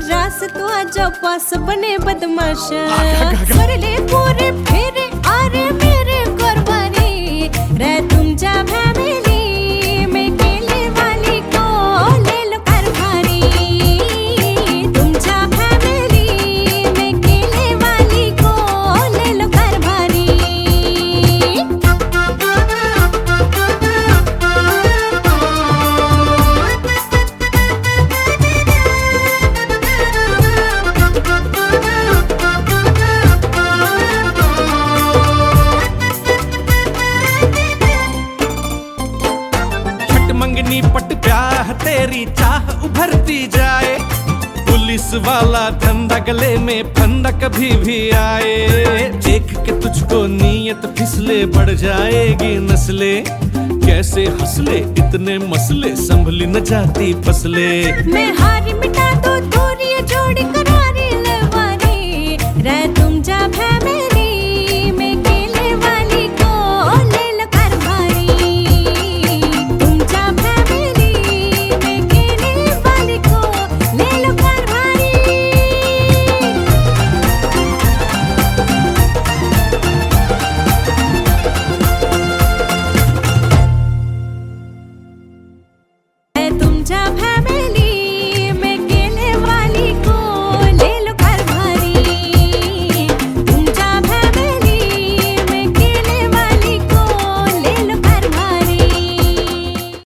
रास तो आजा पास बने बदमाश कर ले पूरे फेरे आरे मेरे कुर्बानी रे तुम जा फैमिली मैं केले वाली को ले लो कर भारी तुम जा फैमिली मैं केले वाली को ले लो कर भारी मंगनी पट प्याह तेरी चाह उभरती जाए पुलिस वाला धंधा गले में फंदा कभी भी आए देख के तुझको नीयत फिसले बढ़ जाएगी नस्ले कैसे हंसले इतने मसले संभली न जाती फसले मैं हारी मिटा दो दूरी जोड़ी